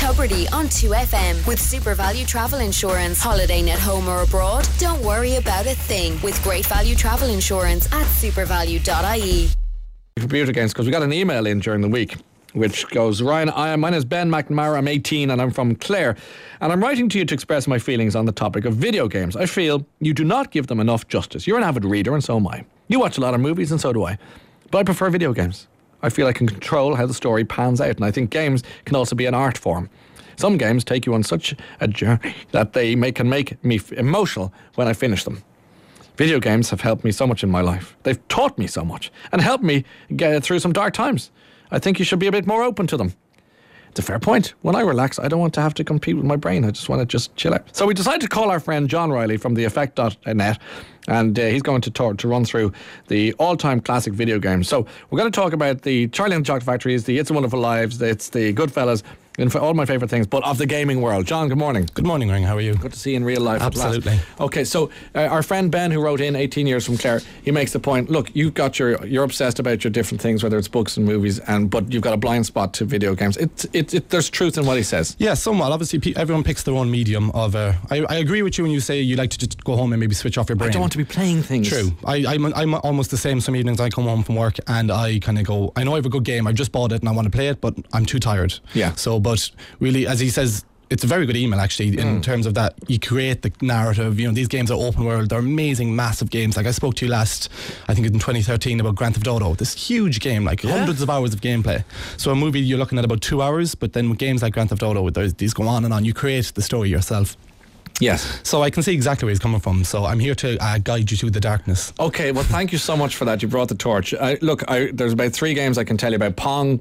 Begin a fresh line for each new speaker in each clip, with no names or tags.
Tubridy on 2FM with Super Value Travel Insurance. Holidaying at home or abroad? Don't worry about a thing with Great Value Travel Insurance at supervalue.ie.
Computer games, because we got an email in during the week which goes, Ryan, my name is Ben McNamara, I'm 18 and I'm from Clare, and I'm writing to you to express my feelings on the topic of video games. I feel you do not give them enough justice. You're an avid reader and so am I. You watch a lot of movies and so do I. But I prefer video games. I feel I can control how the story pans out, and I think games can also be an art form. Some games take you on such a journey that they can make me emotional when I finish them. Video games have helped me so much in my life. They've taught me so much and helped me get through some dark times. I think you should be a bit more open to them. It's a fair point. When I relax, I don't want to have to compete with my brain. I just want to just chill out. So we decided to call our friend John Riley from the Effect.net, and he's going to run through the all-time classic video games. So we're going to talk about the Charlie and the Chocolate Factory, the It's a Wonderful Lives, it's the Goodfellas, in all my favourite things, but of the gaming world. John, good morning.
Good morning, Ring. How are you?
Good to see you in real life.
Absolutely.
Okay, so our friend Ben, who wrote in 18 years from Clare, he makes the point, look, you're obsessed about your different things, whether it's books and movies, but you've got a blind spot to video games. There's truth in what he says.
Yeah, somewhat. Obviously, everyone picks their own medium of... I agree with you when you say you like to just go home and maybe switch off your brain.
I don't want to be playing things.
True. I'm almost the same. Some evenings I come home from work and I kind of go, I know I have a good game, I've just bought it and I want to play it, but I'm too tired.
Yeah.
So, but really, as he says, it's a very good email actually in terms of that you create the narrative. These games are open world, they're amazing, massive games. Like I spoke to you last, I think in 2013, about Grand Theft Auto, this huge game, like hundreds of hours of gameplay. So a movie you're looking at about 2 hours, but then with games like Grand Theft Auto, these go on and on. You create the story yourself.
Yes.
So I can see exactly where he's coming from. So I'm here to guide you through the darkness.
Okay, well thank you so much for that. You brought the torch. There's about 3 games I can tell you about. Pong,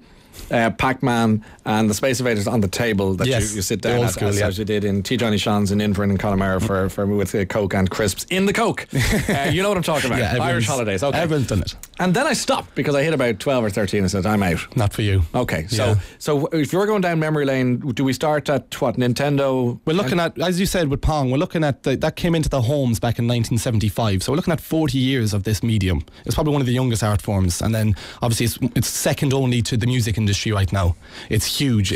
Pac-Man and the Space Invaders on the table that you sit down as you did in T. Johnny Sean's in Inverin and Connemara for with Coke and crisps in the Coke. You know what I'm talking about.
Yeah,
Irish holidays. Okay.
Everyone's done it.
And then I stopped because I hit about 12 or 13 and said, I'm out.
Not for you.
Okay, so if you're going down memory lane, do we start at what, Nintendo?
We're looking at, as you said with Pong, we're looking at that came into the homes back in 1975. So we're looking at 40 years of this medium. It's probably one of the youngest art forms, and then obviously it's second only to the music industry right now. It's huge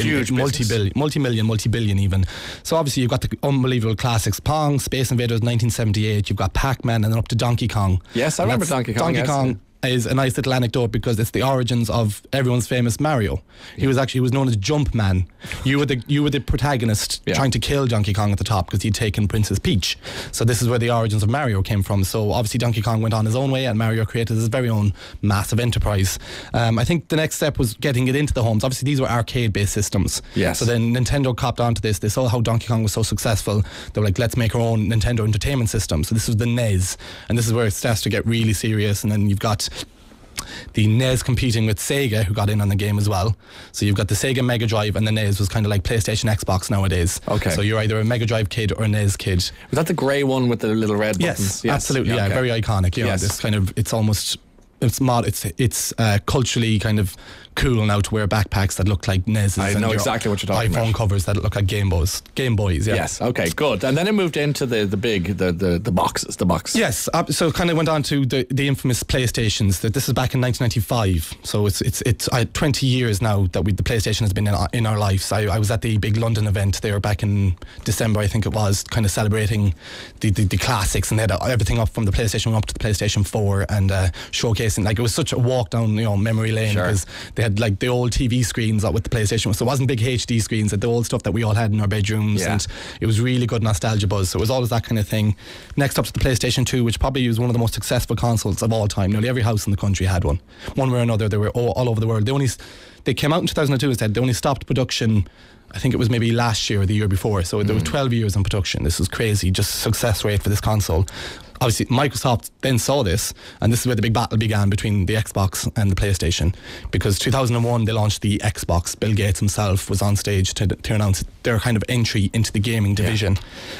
multi-billion even. So obviously you've got the unbelievable classics: Pong, Space Invaders 1978, you've got Pac-Man, and then up to Donkey Kong.
Yes, I remember Donkey Kong.
Donkey Kong is a nice little anecdote because it's the origins of everyone's famous Mario. He was known as Jumpman. You were the protagonist trying to kill Donkey Kong at the top because he'd taken Princess Peach. So this is where the origins of Mario came from. So obviously Donkey Kong went on his own way and Mario created his very own massive enterprise. I think the next step was getting it into the homes. Obviously these were arcade-based systems.
Yes.
So then Nintendo copped onto this. They saw how Donkey Kong was so successful. They were like, let's make our own Nintendo Entertainment System. So this was the NES, and this is where it starts to get really serious. And then you've got the NES competing with Sega, who got in on the game as well. So you've got the Sega Mega Drive, and the NES was kind of like PlayStation, Xbox nowadays.
Okay.
So you're either a Mega Drive kid or a NES kid.
Was that the grey one with the little red buttons?
Yes, absolutely. Yeah, very iconic. This kind of, it's almost, it's culturally kind of cool now to wear backpacks that look like NESs.
I know exactly what you're talking about.
iPhone covers that look like Game Boys. Yeah.
Yes. Okay. Good. And then it moved into the boxes. The box.
Yes. So it kind of went on to the infamous PlayStations. That this is back in 1995. So it's 20 years now that the PlayStation has been in our lives. I was at the big London event there back in December, I think it was, kind of celebrating the classics, and they had everything up from the PlayStation 1 up to the PlayStation 4 and showcasing. Like, it was such a walk down memory lane because they had like the old TV screens with the PlayStation. So it wasn't big HD screens, the old stuff that we all had in our bedrooms, and it was really good nostalgia buzz. So it was always that kind of thing. Next up to the PlayStation 2, which probably was one of the most successful consoles of all time. Nearly every house in the country had one way or another. They were all over the world. They came out in 2002 instead. They only stopped production, I think it was maybe last year or the year before. So there were 12 years in production. This was crazy, just success rate for this console. Obviously Microsoft then saw this, and this is where the big battle began between the Xbox and the PlayStation, because 2001 they launched the Xbox. Bill Gates himself was on stage to announce their kind of entry into the gaming division.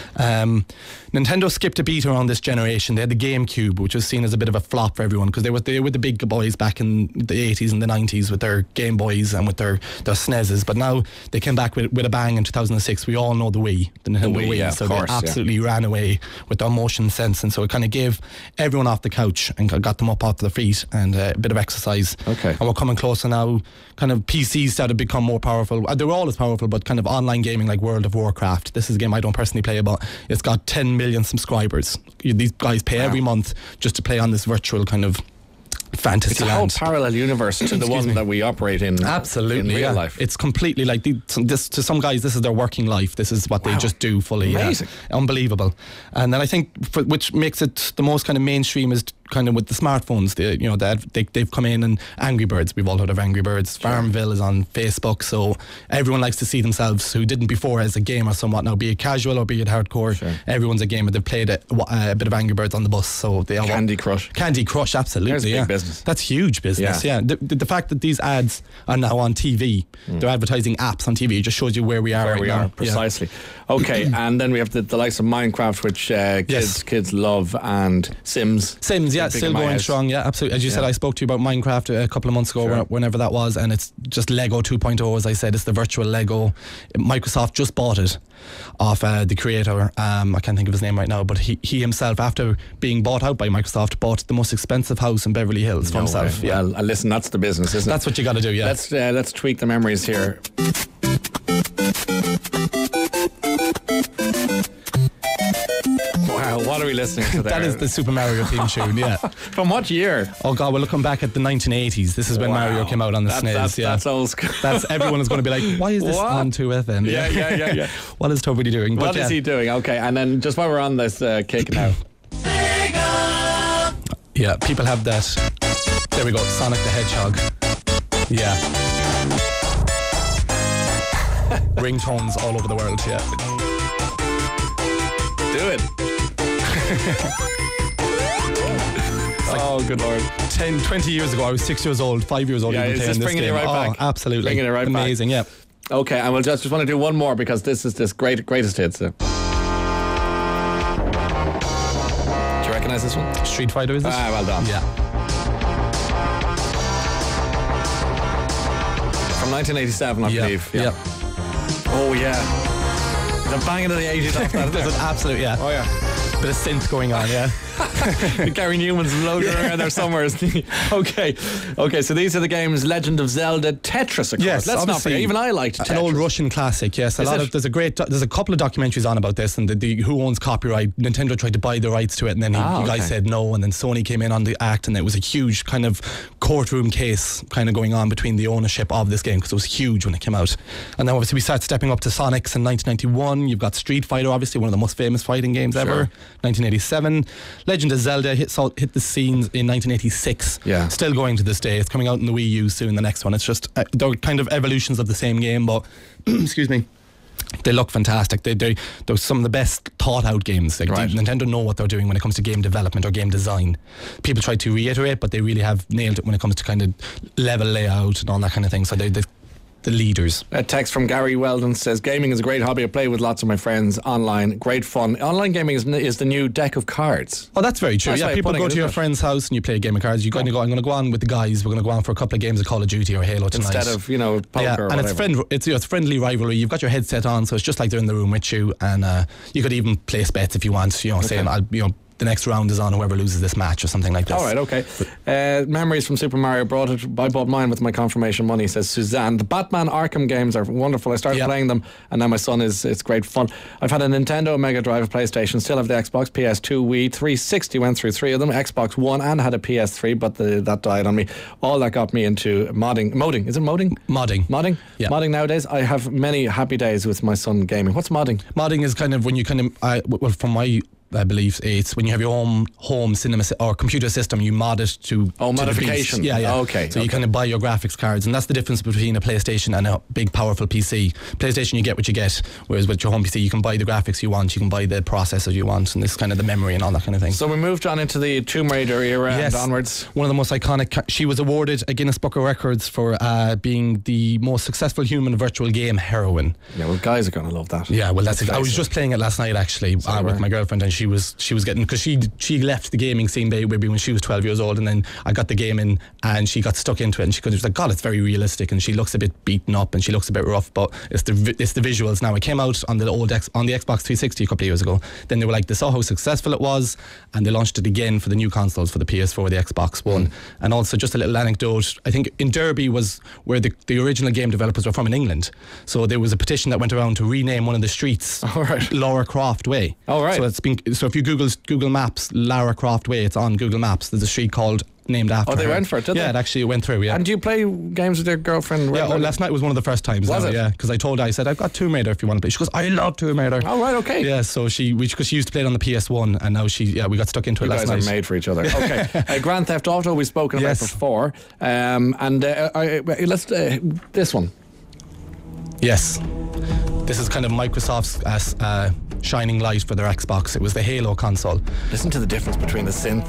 Nintendo skipped a beat around this generation. They had the GameCube, which was seen as a bit of a flop for everyone, because they were the big boys back in the 80s and the 90s with their Game Boys and with their SNESes, but now they came back with a bang in 2006. We all know the Nintendo Wii. So they absolutely ran away with their motion sense, and so kind of gave everyone off the couch and got them up off their feet and a bit of exercise.
Okay.
And we're coming closer now. Kind of PCs started to become more powerful. They're always powerful, but kind of online gaming like World of Warcraft. This is a game I don't personally play, but it's got 10 million subscribers. These guys pay every month just to play on this virtual kind of fantasy
It's a
land.
whole parallel universe to the one that we operate in.
Absolutely,
in real life.
It's completely like this. To some guys, this is their working life. This is what they just do fully.
Amazing.
Unbelievable. And then I think which makes it the most kind of mainstream is kind of with the smartphones. They've come in, and Angry Birds. We've all heard of Angry Birds. Farmville is on Facebook, so everyone likes to see themselves who didn't before as a gamer somewhat now, be it casual or be it hardcore.
Sure.
Everyone's a gamer. They've played a bit of Angry Birds on the bus, so they all
Candy Crush.
Candy Crush, absolutely.
There's big
yeah.
business.
That's huge business. Yeah. The fact that these ads are now on TV, they're advertising apps on TV. It just shows you where we are.
Where
right
we
now.
are, precisely. Okay, and then we have the likes of Minecraft, which kids love, and Sims.
Sims, yeah,
Big
still
in my
going
house.
strong. Yeah, absolutely. As you said, I spoke to you about Minecraft a couple of months ago, whenever that was, and it's just Lego 2.0. As I said, it's the virtual Lego. Microsoft just bought it off the creator. I can't think of his name right now, but he himself, after being bought out by Microsoft, bought the most expensive house in Beverly Hills for himself.
Yeah, well, listen, that's the business, isn't it?
That's what you got to do. Yeah.
Let's tweak the memories here. Wow, what are we listening to there?
That is the Super Mario theme tune, yeah.
From what year?
Oh God, we're looking back at the 1980s. This is when Mario came out on the SNES.
That's old school.
Everyone is going to be like, why is this on 2FM?
Yeah.
What is Toby doing?
What is he doing? Okay, and then just while we're on this kick now.
Yeah, people have that. There we go, Sonic the Hedgehog. Yeah. Ringtones all over the world, yeah.
Do it. Oh, good Lord.
10, 20 years ago, I was 6 years old, 5 years old.
Yeah,
even
is
playing
this bringing
game.
it right back?
Absolutely.
Bringing it right back.
Amazing, yeah.
Okay, and we'll just want to do one more because this is this greatest hits. Do you recognise this one?
Street Fighter, is it?
Ah, well done.
Yeah.
From 1987, I believe.
Yeah.
Oh, yeah. The banging of the 80s off that.
There's an absolute, yeah.
Oh, yeah.
Bit of synth going on, yeah.
Gary Newman's loaded around there somewhere, isn't he? Okay, so these are the games: Legend of Zelda, Tetris, of course.
Yes,
let's not
obviously.
forget. Even I liked Tetris.
An old Russian classic, yes. There's a couple of documentaries on about this, and the who owns copyright. Nintendo tried to buy the rights to it, and then the guy said no, and then Sony came in on the act, and it was a huge kind of courtroom case kind of going on between the ownership of this game, because it was huge when it came out. And then obviously we started stepping up to Sonics in 1991. You've got Street Fighter, obviously one of the most famous fighting games ever. 1987. Legend of Zelda hit the scenes in 1986.
Yeah.
Still going to this day. It's coming out in the Wii U soon, the next one. It's just, they're kind of evolutions of the same game, but, excuse me, they look fantastic. They're some of the best thought out games. Like Nintendo know what they're doing when it comes to game development or game design. People try to reiterate, but they really have nailed it when it comes to kind of level layout and all that kind of thing. So they're the leaders.
A text from Gary Weldon says, gaming is a great hobby. I play with lots of my friends online. Great fun. Online gaming is the new deck of cards.
Oh, that's very true.
That's
People go to your friend's house and you play a game of cards. I'm going to go on with the guys. We're going to go on for a couple of games of Call of Duty or Halo tonight.
Instead of, poker or
and
whatever.
it's friendly rivalry. You've got your headset on, so it's just like they're in the room with you, and you could even place bets if you want, saying, the next round is on whoever loses this match or something like this.
All right, okay. Memories from Super Mario. I bought mine with my confirmation money, says Suzanne. The Batman Arkham games are wonderful. I started playing them, and now my son it's great fun. I've had a Nintendo, Mega Drive, a PlayStation, still have the Xbox, PS2, Wii, 360, went through 3 of them, Xbox One, and had a PS3, but that died on me. All that got me into modding. Is it modding? Modding?
Yeah.
Modding nowadays. I have many happy days with my son gaming. What's modding?
Modding is kind of when you from my beliefs, it's when you have your home cinema or computer system, you mod it to
modification.
Yeah.
Okay.
So you kind of buy your graphics cards, and that's the difference between a PlayStation and a big powerful PC. PlayStation, you get what you get, whereas with your home PC, you can buy the graphics you want, you can buy the processors you want, and this is kind of the memory and all that kind of thing.
So we moved on into the Tomb Raider era and onwards.
One of the most iconic. She was awarded a Guinness Book of Records for being the most successful human virtual game heroine.
Yeah, well, guys are going to love that.
Yeah, well, that's it. I was just playing it last night actually with my girlfriend, and she was getting, because she left the gaming scene maybe when she was 12 years old, and then I got the game in and she got stuck into it, and she was like, God, it's very realistic, and she looks a bit beaten up and she looks a bit rough, but it's the visuals. Now, it came out on the Xbox 360 a couple of years ago. Then they were like, they saw how successful it was, and they launched it again for the new consoles, for the PS4, the Xbox One. And also, just a little anecdote, I think in Derby was where the original game developers were from in England, so there was a petition that went around to rename one of the streets Lara Croft Way. So if you Google Maps Lara Croft Way, it's on Google Maps. There's a street called named after her.
They went for it, did they?
Yeah, it actually went through, yeah.
And do you play games with your girlfriend?
Yeah, last night was one of the first times.
Was it?
Yeah, because I told her, I said, I've got Tomb Raider if you want to play. She goes, I love Tomb Raider.
Oh, right, okay.
Yeah, so because she used to play it on the PS1, and now we got stuck into it last night.
You guys are made for each other. Okay. Grand Theft Auto, we've spoken about before. Let's this one.
Yes. This is kind of Microsoft's shining light for their Xbox. It was the Halo console.
Listen to the difference between the synth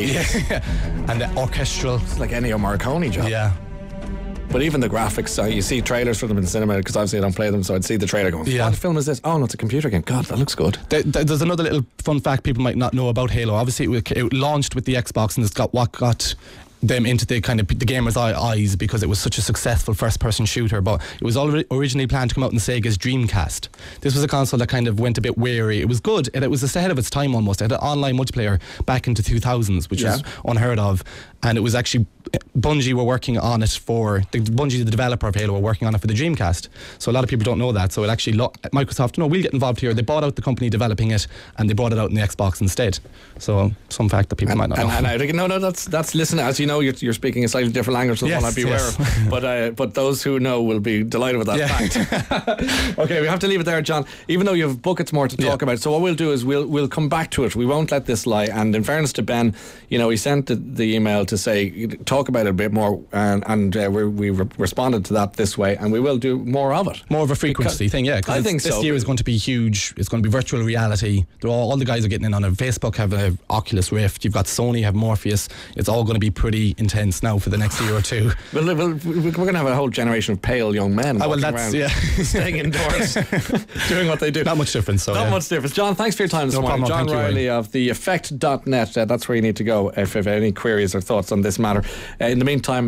and the orchestral.
It's like Ennio Morricone job.
Yeah.
But even the graphics, you see trailers for them in the cinema, because obviously I don't play them, so I'd see the trailer going, what film is this? Oh no, it's a computer game. God, that looks good.
There's another little fun fact people might not know about Halo. Obviously it launched with the Xbox, and it's got what got them into the kind of the gamers' eyes, because it was such a successful first-person shooter. But it was originally planned to come out in Sega's Dreamcast. This was a console that kind of went a bit weary. It was good, and it was ahead of its time almost. It had an online multiplayer back into 2000s, which is unheard of. And it was actually Bungie were working on it for Bungie, the developer of Halo, were working on it for the Dreamcast. So a lot of people don't know that. So it actually Microsoft, we'll get involved here. They bought out the company developing it, and they brought it out in the Xbox instead. So some fact that people might not know.
No, that's listen. As you know, you're speaking a slightly different language than one I'd be aware of. But those who know will be delighted with that fact. Okay, we have to leave it there, John. Even though you have buckets more to talk about, so what we'll do is we'll come back to it. We won't let this lie. And in fairness to Ben, he sent the email to say talk about it a bit more, and we responded to that this way, and we will do more of it.
More of a frequency thing, yeah.
I think
this year is going to be huge. It's going to be virtual reality. All the guys are getting in on it. Facebook have an Oculus Rift. You've got Sony have Morpheus. It's all going to be pretty intense now for the next year or two.
We're going to have a whole generation of pale young men walking around, staying indoors, doing what they do.
Not much difference.
Not much difference. John, thanks for your time this morning. John Riley of the Effect.net. That's where you need to go if you have any queries or thoughts on this matter. In the meantime,